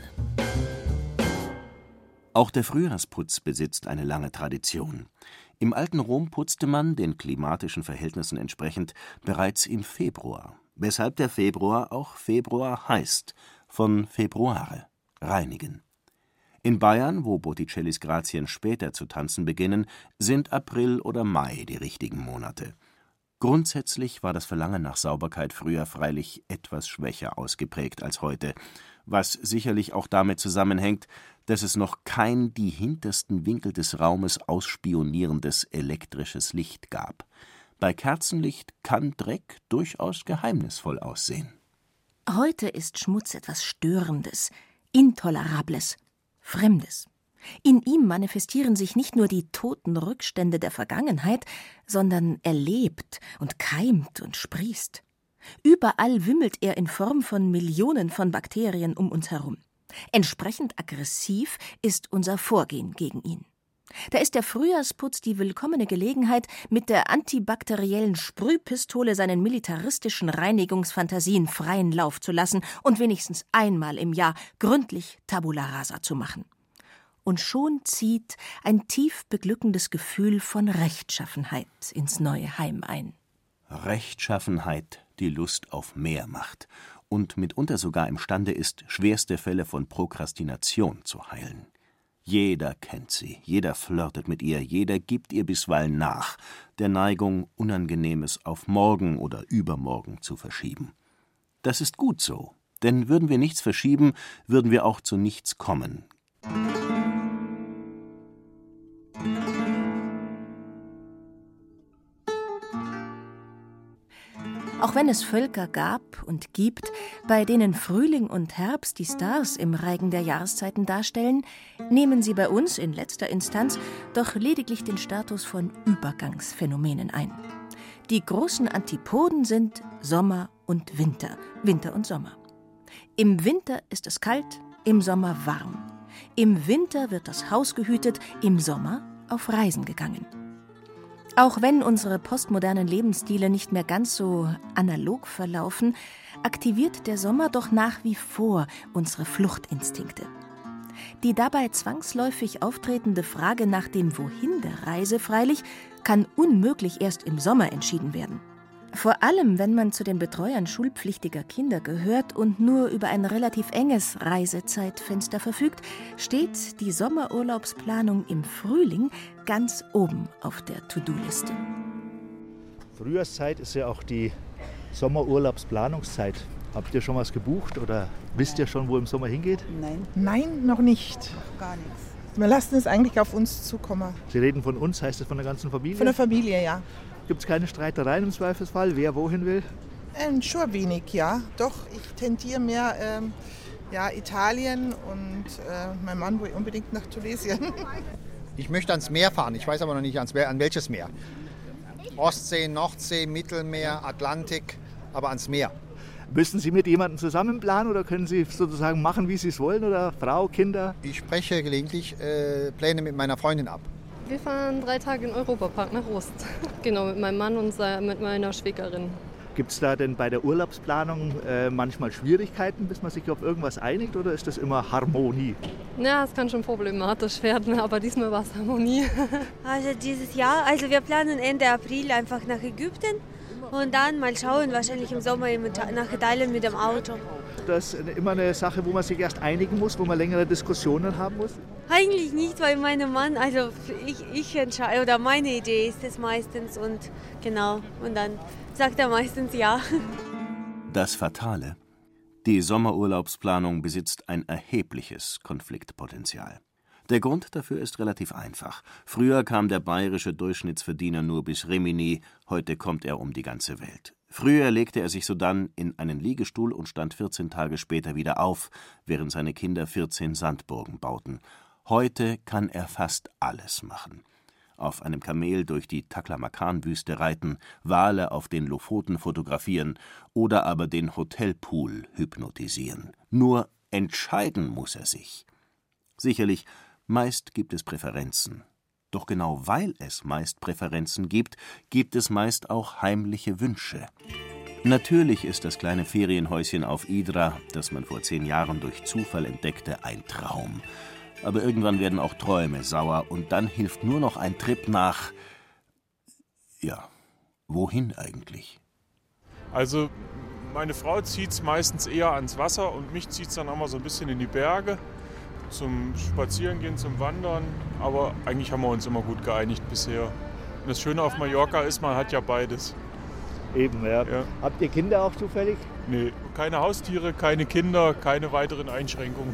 Auch der Frühjahrsputz besitzt eine lange Tradition. Im alten Rom putzte man, den klimatischen Verhältnissen entsprechend, bereits im Februar, weshalb der Februar auch Februar heißt, von februare, reinigen. In Bayern, wo Botticellis Grazien später zu tanzen beginnen, sind April oder Mai die richtigen Monate. Grundsätzlich war das Verlangen nach Sauberkeit früher freilich etwas schwächer ausgeprägt als heute, was sicherlich auch damit zusammenhängt, dass es noch kein die hintersten Winkel des Raumes ausspionierendes elektrisches Licht gab. Bei Kerzenlicht kann Dreck durchaus geheimnisvoll aussehen. Heute ist Schmutz etwas Störendes, Intolerables, Fremdes. In ihm manifestieren sich nicht nur die toten Rückstände der Vergangenheit, sondern er lebt und keimt und sprießt. Überall wimmelt er in Form von Millionen von Bakterien um uns herum. Entsprechend aggressiv ist unser Vorgehen gegen ihn. Da ist der Frühjahrsputz die willkommene Gelegenheit, mit der antibakteriellen Sprühpistole seinen militaristischen Reinigungsfantasien freien Lauf zu lassen und wenigstens einmal im Jahr gründlich Tabula rasa zu machen. Und schon zieht ein tief beglückendes Gefühl von Rechtschaffenheit ins neue Heim ein. Rechtschaffenheit, die Lust auf mehr macht und mitunter sogar imstande ist, schwerste Fälle von Prokrastination zu heilen. Jeder kennt sie, jeder flirtet mit ihr, jeder gibt ihr bisweilen nach, der Neigung, Unangenehmes auf morgen oder übermorgen zu verschieben. Das ist gut so, denn würden wir nichts verschieben, würden wir auch zu nichts kommen. Auch wenn es Völker gab und gibt, bei denen Frühling und Herbst die Stars im Reigen der Jahreszeiten darstellen, nehmen sie bei uns in letzter Instanz doch lediglich den Status von Übergangsphänomenen ein. Die großen Antipoden sind Sommer und Winter, Winter und Sommer. Im Winter ist es kalt, im Sommer warm. Im Winter wird das Haus gehütet, im Sommer auf Reisen gegangen. Auch wenn unsere postmodernen Lebensstile nicht mehr ganz so analog verlaufen, aktiviert der Sommer doch nach wie vor unsere Fluchtinstinkte. Die dabei zwangsläufig auftretende Frage nach dem Wohin der Reise freilich kann unmöglich erst im Sommer entschieden werden. Vor allem, wenn man zu den Betreuern schulpflichtiger Kinder gehört und nur über ein relativ enges Reisezeitfenster verfügt, steht die Sommerurlaubsplanung im Frühling ganz oben auf der To-Do-Liste. Frühjahrszeit ist ja auch die Sommerurlaubsplanungszeit. Habt ihr schon was gebucht oder wisst ihr schon, wo im Sommer hingeht? Nein. Nein, noch nicht. Gar nichts. Wir lassen es eigentlich auf uns zukommen. Sie reden von uns, heißt das von der ganzen Familie? Von der Familie, ja. Gibt es keine Streitereien im Zweifelsfall, wer wohin will? Ähm, schon wenig, ja. Doch, ich tendiere mehr ähm, ja, Italien und äh, mein Mann will unbedingt nach Tunesien. Ich möchte ans Meer fahren, ich weiß aber noch nicht ans Meer, an welches Meer. Ostsee, Nordsee, Mittelmeer, Atlantik, aber ans Meer. Müssen Sie mit jemandem zusammen planen oder können Sie sozusagen machen, wie Sie es wollen? Oder Frau, Kinder? Ich spreche gelegentlich äh, Pläne mit meiner Freundin ab. Wir fahren drei Tage in den Europapark nach Rust. Genau, mit meinem Mann und mit meiner Schwägerin. Gibt es da denn bei der Urlaubsplanung äh, manchmal Schwierigkeiten, bis man sich auf irgendwas einigt, oder ist das immer Harmonie? Ja, es kann schon problematisch werden, aber diesmal war es Harmonie. Also dieses Jahr, also wir planen Ende April einfach nach Ägypten und dann mal schauen, wahrscheinlich im Sommer nach Italien mit dem Auto. Das ist immer eine Sache, wo man sich erst einigen muss, wo man längere Diskussionen haben muss? Eigentlich nicht, weil mein Mann, also ich, ich entscheide, oder meine Idee ist es meistens und genau, und dann sagt er meistens ja. Das Fatale: Die Sommerurlaubsplanung besitzt ein erhebliches Konfliktpotenzial. Der Grund dafür ist relativ einfach. Früher kam der bayerische Durchschnittsverdiener nur bis Rimini, heute kommt er um die ganze Welt. Früher legte er sich sodann in einen Liegestuhl und stand vierzehn Tage später wieder auf, während seine Kinder vierzehn Sandburgen bauten. Heute kann er fast alles machen. Auf einem Kamel durch die Taklamakan-Wüste reiten, Wale auf den Lofoten fotografieren oder aber den Hotelpool hypnotisieren. Nur entscheiden muss er sich. Sicherlich, meist gibt es Präferenzen. Doch genau weil es meist Präferenzen gibt, gibt es meist auch heimliche Wünsche. Natürlich ist das kleine Ferienhäuschen auf Idra, das man vor zehn Jahren durch Zufall entdeckte, ein Traum. Aber irgendwann werden auch Träume sauer und dann hilft nur noch ein Trip nach... Ja, wohin eigentlich? Also meine Frau zieht es meistens eher ans Wasser und mich zieht es dann auch mal so ein bisschen in die Berge. Zum Spazierengehen, zum Wandern. Aber eigentlich haben wir uns immer gut geeinigt bisher. Und das Schöne auf Mallorca ist, man hat ja beides. Eben, ja. ja. Habt ihr Kinder auch zufällig? Nee, keine Haustiere, keine Kinder, keine weiteren Einschränkungen.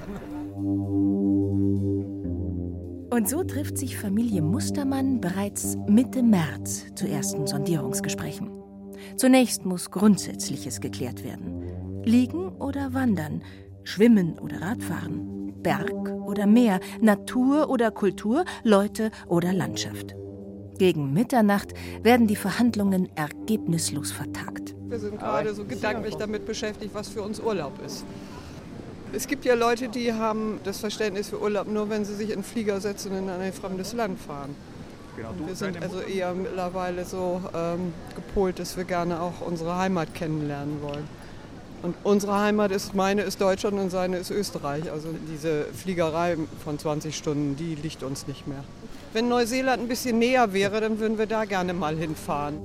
Und so trifft sich Familie Mustermann bereits Mitte März zu ersten Sondierungsgesprächen. Zunächst muss Grundsätzliches geklärt werden. Liegen oder wandern, schwimmen oder Radfahren, Berg oder Meer, Natur oder Kultur, Leute oder Landschaft. Gegen Mitternacht werden die Verhandlungen ergebnislos vertagt. Wir sind gerade so gedanklich damit beschäftigt, was für uns Urlaub ist. Es gibt ja Leute, die haben das Verständnis für Urlaub nur, wenn sie sich in den Flieger setzen und in ein fremdes Land fahren. Genau, und wir sind also eher mittlerweile so ähm, gepolt, dass wir gerne auch unsere Heimat kennenlernen wollen. Und unsere Heimat ist, meine ist Deutschland und seine ist Österreich. Also diese Fliegerei von zwanzig Stunden, die liegt uns nicht mehr. Wenn Neuseeland ein bisschen näher wäre, dann würden wir da gerne mal hinfahren.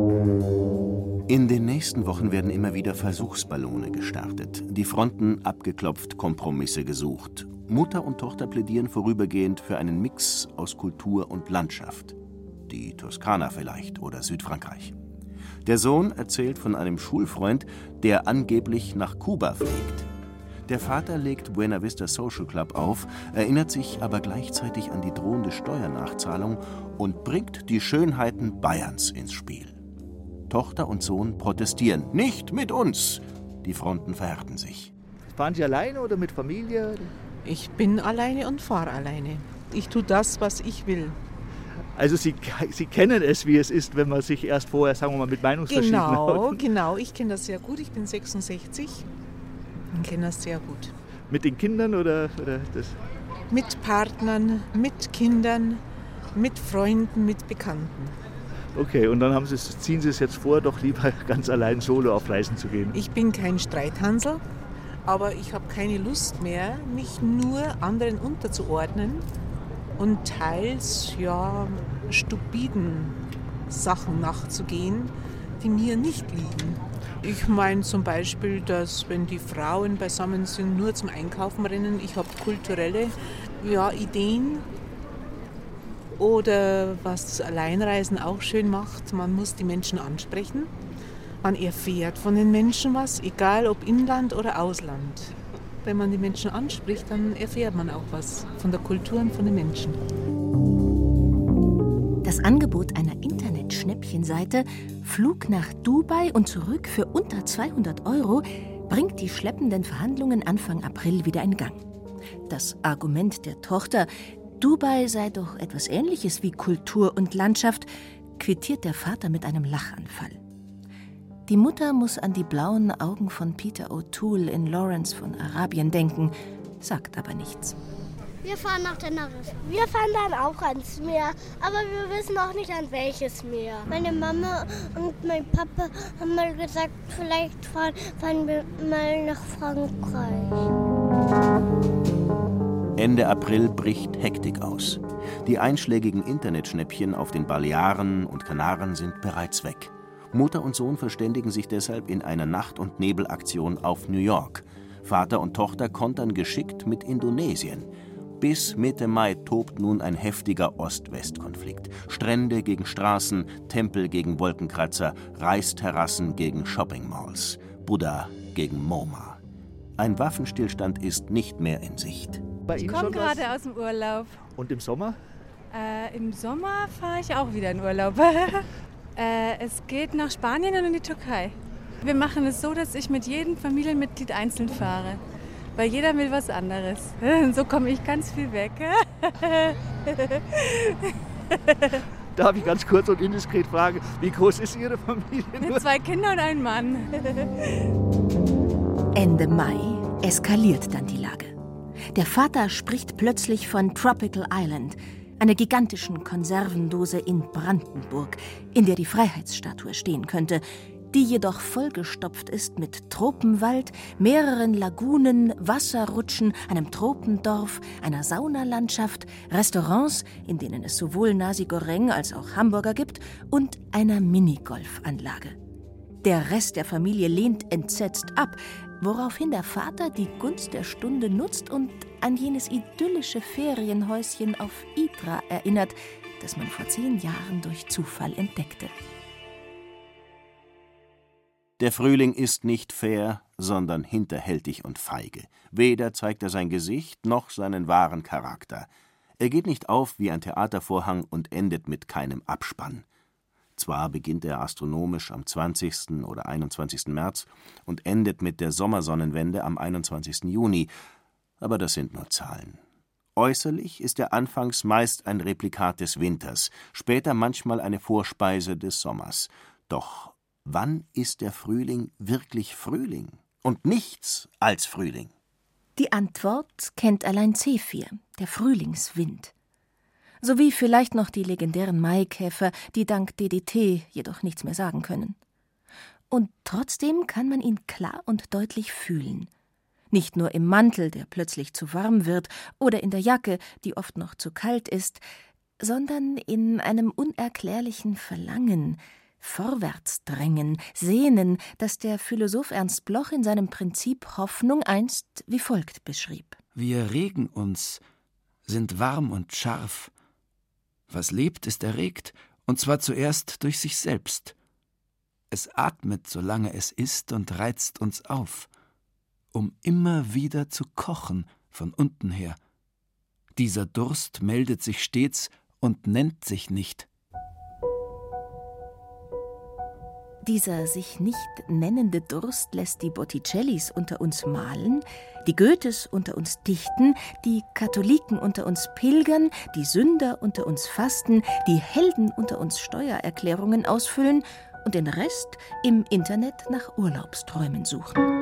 In den nächsten Wochen werden immer wieder Versuchsballone gestartet, die Fronten abgeklopft, Kompromisse gesucht. Mutter und Tochter plädieren vorübergehend für einen Mix aus Kultur und Landschaft. Die Toskana vielleicht oder Südfrankreich. Der Sohn erzählt von einem Schulfreund, der angeblich nach Kuba fliegt. Der Vater legt Buena Vista Social Club auf, erinnert sich aber gleichzeitig an die drohende Steuernachzahlung und bringt die Schönheiten Bayerns ins Spiel. Tochter und Sohn protestieren. Nicht mit uns! Die Fronten verhärten sich. Fahren Sie alleine oder mit Familie? Ich bin alleine und fahre alleine. Ich tue das, was ich will. Also Sie, Sie kennen es, wie es ist, wenn man sich erst vorher, sagen wir mal, mit Meinungsverschiedenheiten... Genau, genau. Ich kenne das sehr gut. Ich bin sechsundsechzig und kenne das sehr gut. Mit den Kindern oder, oder das? Mit Partnern, mit Kindern, mit Freunden, mit Bekannten. Okay, und dann haben Sie, ziehen Sie es jetzt vor, doch lieber ganz allein solo auf Reisen zu gehen? Ich bin kein Streithansel, aber ich habe keine Lust mehr, mich nur anderen unterzuordnen und teils ja stupiden Sachen nachzugehen, die mir nicht liegen. Ich meine zum Beispiel, dass wenn die Frauen beisammen sind, nur zum Einkaufen rennen. Ich habe kulturelle ja, Ideen. Oder was das Alleinreisen auch schön macht, man muss die Menschen ansprechen. Man erfährt von den Menschen was, egal ob Inland oder Ausland. Wenn man die Menschen anspricht, dann erfährt man auch was von der Kultur und von den Menschen. Das Angebot einer Internet-Schnäppchenseite, Flug nach Dubai und zurück für unter zweihundert Euro, bringt die schleppenden Verhandlungen Anfang April wieder in Gang. Das Argument der Tochter, Dubai sei doch etwas Ähnliches wie Kultur und Landschaft, quittiert der Vater mit einem Lachanfall. Die Mutter muss an die blauen Augen von Peter O'Toole in Lawrence von Arabien denken, sagt aber nichts. Wir fahren nach Teneriffa. Wir fahren dann auch ans Meer, aber wir wissen auch nicht, an welches Meer. Meine Mama und mein Papa haben mal gesagt, vielleicht fahren, fahren wir mal nach Frankreich. Ende April bricht Hektik aus. Die einschlägigen Internetschnäppchen auf den Balearen und Kanaren sind bereits weg. Mutter und Sohn verständigen sich deshalb in einer Nacht- und Nebelaktion auf New York. Vater und Tochter kontern geschickt mit Indonesien. Bis Mitte Mai tobt nun ein heftiger Ost-West-Konflikt. Strände gegen Straßen, Tempel gegen Wolkenkratzer, Reisterrassen gegen Shopping-Malls, Buddha gegen MoMA. Ein Waffenstillstand ist nicht mehr in Sicht. Ich komme gerade aus dem Urlaub. Und im Sommer? Äh, Im Sommer fahre ich auch wieder in Urlaub. äh, es geht nach Spanien und in die Türkei. Wir machen es so, dass ich mit jedem Familienmitglied einzeln fahre. Weil jeder will was anderes. So komme ich ganz viel weg. Darf ich ganz kurz und indiskret fragen, wie groß ist Ihre Familie? Mit zwei Kindern und einem Mann. Ende Mai eskaliert dann die Lage. Der Vater spricht plötzlich von Tropical Island, einer gigantischen Konservendose in Brandenburg, in der die Freiheitsstatue stehen könnte, die jedoch vollgestopft ist mit Tropenwald, mehreren Lagunen, Wasserrutschen, einem Tropendorf, einer Saunalandschaft, Restaurants, in denen es sowohl Nasi Goreng als auch Hamburger gibt, und einer Minigolfanlage. Der Rest der Familie lehnt entsetzt ab, woraufhin der Vater die Gunst der Stunde nutzt und an jenes idyllische Ferienhäuschen auf Idra erinnert, das man vor zehn Jahren durch Zufall entdeckte. Der Frühling ist nicht fair, sondern hinterhältig und feige. Weder zeigt er sein Gesicht noch seinen wahren Charakter. Er geht nicht auf wie ein Theatervorhang und endet mit keinem Abspann. Zwar beginnt er astronomisch am zwanzigsten oder einundzwanzigsten März und endet mit der Sommersonnenwende am einundzwanzigsten Juni, aber das sind nur Zahlen. Äußerlich ist er anfangs meist ein Replikat des Winters, später manchmal eine Vorspeise des Sommers. Doch wann ist der Frühling wirklich Frühling und nichts als Frühling? Die Antwort kennt allein Zephyr, der Frühlingswind. Sowie vielleicht noch die legendären Maikäfer, die dank D D T jedoch nichts mehr sagen können. Und trotzdem kann man ihn klar und deutlich fühlen. Nicht nur im Mantel, der plötzlich zu warm wird, oder in der Jacke, die oft noch zu kalt ist, sondern in einem unerklärlichen Verlangen, Vorwärtsdrängen, Sehnen, das der Philosoph Ernst Bloch in seinem Prinzip Hoffnung einst wie folgt beschrieb. Wir regen uns, sind warm und scharf. Was lebt, ist erregt, und zwar zuerst durch sich selbst. Es atmet, solange es ist, und reizt uns auf, um immer wieder zu kochen von unten her. Dieser Durst meldet sich stets und nennt sich nicht. Dieser sich nicht nennende Durst lässt die Botticellis unter uns malen, die Goethes unter uns dichten, die Katholiken unter uns pilgern, die Sünder unter uns fasten, die Helden unter uns Steuererklärungen ausfüllen und den Rest im Internet nach Urlaubsträumen suchen.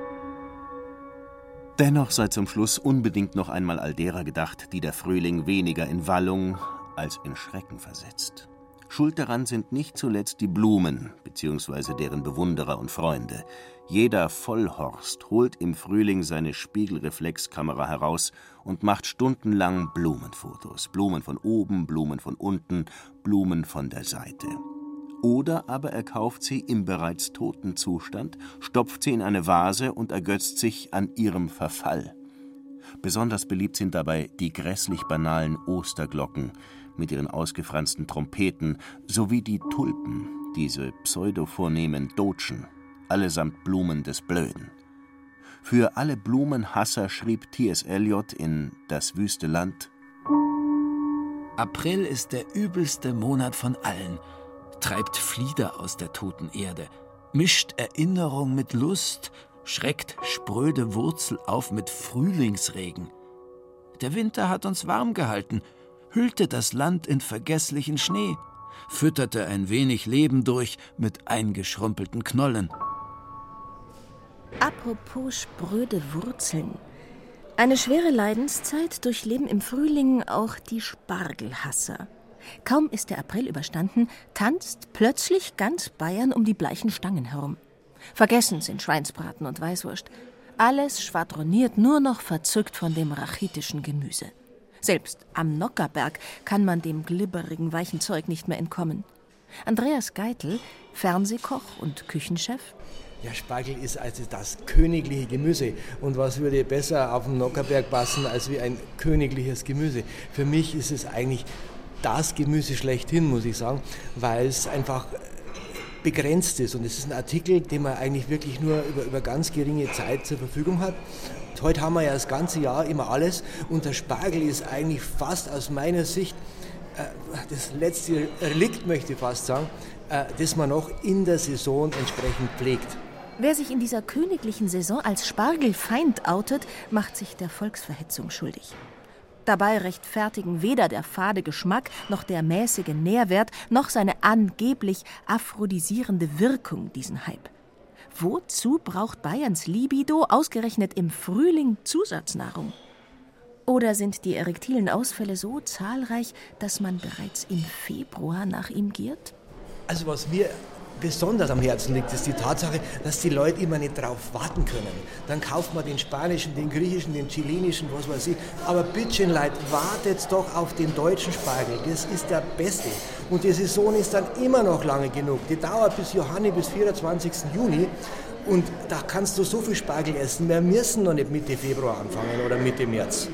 Dennoch sei zum Schluss unbedingt noch einmal all derer gedacht, die der Frühling weniger in Wallung als in Schrecken versetzt. Schuld daran sind nicht zuletzt die Blumen bzw. deren Bewunderer und Freunde. Jeder Vollhorst holt im Frühling seine Spiegelreflexkamera heraus und macht stundenlang Blumenfotos. Blumen von oben, Blumen von unten, Blumen von der Seite. Oder aber er kauft sie im bereits toten Zustand, stopft sie in eine Vase und ergötzt sich an ihrem Verfall. Besonders beliebt sind dabei die grässlich banalen Osterglocken mit ihren ausgefransten Trompeten sowie die Tulpen, diese pseudovornehmen Dotschen, allesamt Blumen des Blöden. Für alle Blumenhasser schrieb T S Eliot in Das wüste Land: April ist der übelste Monat von allen, treibt Flieder aus der toten Erde, mischt Erinnerung mit Lust, schreckt spröde Wurzel auf mit Frühlingsregen. Der Winter hat uns warm gehalten, hüllte das Land in vergesslichen Schnee, fütterte ein wenig Leben durch mit eingeschrumpelten Knollen. Apropos spröde Wurzeln. Eine schwere Leidenszeit durchleben im Frühling auch die Spargelhasser. Kaum ist der April überstanden, tanzt plötzlich ganz Bayern um die bleichen Stangen herum. Vergessen sind Schweinsbraten und Weißwurst. Alles schwadroniert nur noch verzückt von dem rachitischen Gemüse. Selbst am Nockherberg kann man dem glibberigen, weichen Zeug nicht mehr entkommen. Andreas Geitel, Fernsehkoch und Küchenchef. Ja, Spargel ist also das königliche Gemüse. Und was würde besser auf dem Nockherberg passen als wie ein königliches Gemüse? Für mich ist es eigentlich das Gemüse schlechthin, muss ich sagen, weil es einfach begrenzt ist. Und es ist ein Artikel, den man eigentlich wirklich nur über, über ganz geringe Zeit zur Verfügung hat. Heute haben wir ja das ganze Jahr immer alles. Und der Spargel ist eigentlich fast aus meiner Sicht äh, das letzte Relikt, möchte ich fast sagen, äh, das man noch in der Saison entsprechend pflegt. Wer sich in dieser königlichen Saison als Spargelfeind outet, macht sich der Volksverhetzung schuldig. Dabei rechtfertigen weder der fade Geschmack noch der mäßige Nährwert noch seine angeblich aphrodisierende Wirkung diesen Hype. Wozu braucht Bayerns Libido ausgerechnet im Frühling Zusatznahrung? Oder sind die erektilen Ausfälle so zahlreich, dass man bereits im Februar nach ihm giert? Also was mir besonders am Herzen liegt, ist die Tatsache, dass die Leute immer nicht drauf warten können. Dann kauft man den spanischen, den griechischen, den chilenischen, was weiß ich. Aber bitte, Leute, wartet doch auf den deutschen Spargel. Das ist der beste. Und die Saison ist dann immer noch lange genug. Die dauert bis Johanni, bis vierundzwanzigsten Juni. Und da kannst du so viel Spargel essen. Wir müssen noch nicht Mitte Februar anfangen oder Mitte März.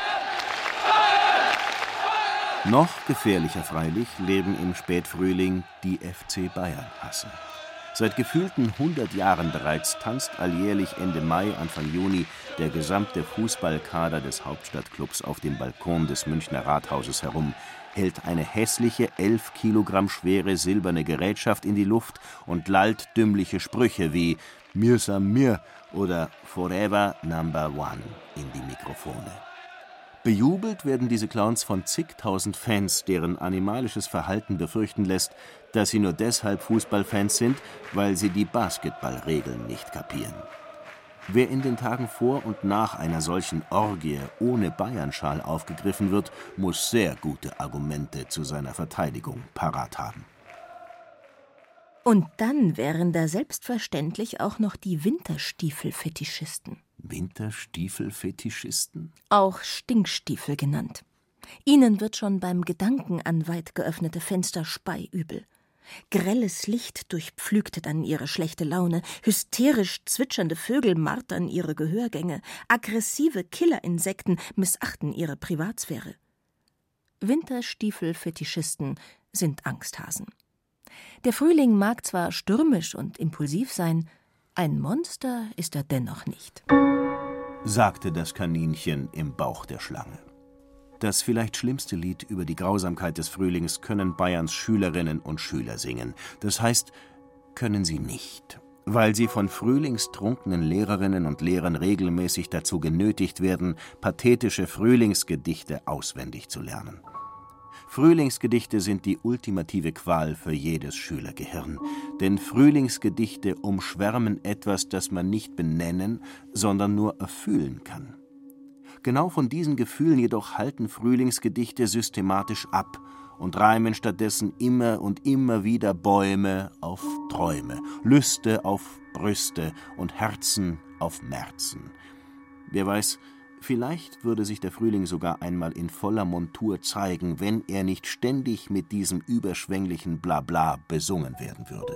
Noch gefährlicher freilich leben im Spätfrühling die F C Bayern-Hasser. Seit gefühlten hundert Jahren bereits tanzt alljährlich Ende Mai, Anfang Juni der gesamte Fußballkader des Hauptstadtclubs auf dem Balkon des Münchner Rathauses herum, hält eine hässliche, elf Kilogramm schwere silberne Gerätschaft in die Luft und lallt dümmliche Sprüche wie „Mir sam mir“ oder „Forever Number One“ in die Mikrofone. Bejubelt werden diese Clowns von zigtausend Fans, deren animalisches Verhalten befürchten lässt, dass sie nur deshalb Fußballfans sind, weil sie die Basketballregeln nicht kapieren. Wer in den Tagen vor und nach einer solchen Orgie ohne Bayernschal aufgegriffen wird, muss sehr gute Argumente zu seiner Verteidigung parat haben. Und dann wären da selbstverständlich auch noch die Winterstiefel-Fetischisten. Winterstiefel-Fetischisten? Auch Stinkstiefel genannt. Ihnen wird schon beim Gedanken an weit geöffnete Fenster speiübel. Grelles Licht durchpflügt dann ihre schlechte Laune, hysterisch zwitschernde Vögel martern ihre Gehörgänge, aggressive Killerinsekten missachten ihre Privatsphäre. Winterstiefel-Fetischisten sind Angsthasen. Der Frühling mag zwar stürmisch und impulsiv sein, ein Monster ist er dennoch nicht, sagte das Kaninchen im Bauch der Schlange. Das vielleicht schlimmste Lied über die Grausamkeit des Frühlings können Bayerns Schülerinnen und Schüler singen. Das heißt, können sie nicht, weil sie von frühlingstrunkenen Lehrerinnen und Lehrern regelmäßig dazu genötigt werden, pathetische Frühlingsgedichte auswendig zu lernen. Frühlingsgedichte sind die ultimative Qual für jedes Schülergehirn. Denn Frühlingsgedichte umschwärmen etwas, das man nicht benennen, sondern nur erfühlen kann. Genau von diesen Gefühlen jedoch halten Frühlingsgedichte systematisch ab und reimen stattdessen immer und immer wieder Bäume auf Träume, Lüste auf Brüste und Herzen auf Märzen. Wer weiß, vielleicht würde sich der Frühling sogar einmal in voller Montur zeigen, wenn er nicht ständig mit diesem überschwänglichen Blabla besungen werden würde.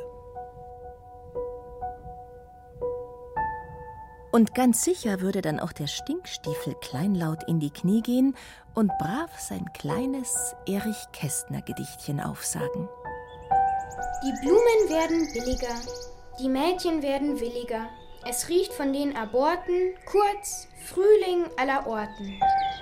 Und ganz sicher würde dann auch der Stinkstiefel kleinlaut in die Knie gehen und brav sein kleines Erich-Kästner-Gedichtchen aufsagen. Die Blumen werden billiger, die Mädchen werden williger. Es riecht von den Aborten, kurz Frühling aller Orten.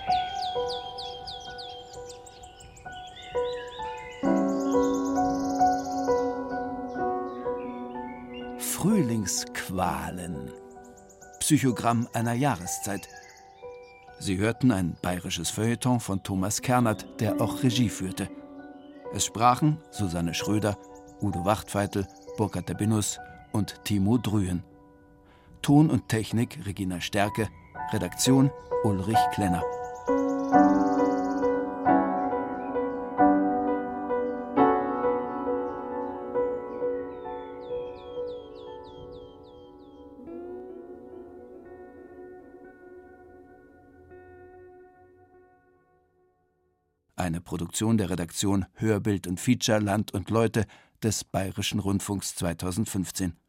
Frühlingsqualen. Psychogramm einer Jahreszeit. Sie hörten ein bayerisches Feuilleton von Thomas Kernert, der auch Regie führte. Es sprachen Susanne Schröder, Udo Wachtfeitel, Burkhard Binus und Timo Drühen. Ton und Technik Regina Stärke, Redaktion Ulrich Klenner. Eine Produktion der Redaktion Hörbild und Feature Land und Leute des Bayerischen Rundfunks zweitausendfünfzehn.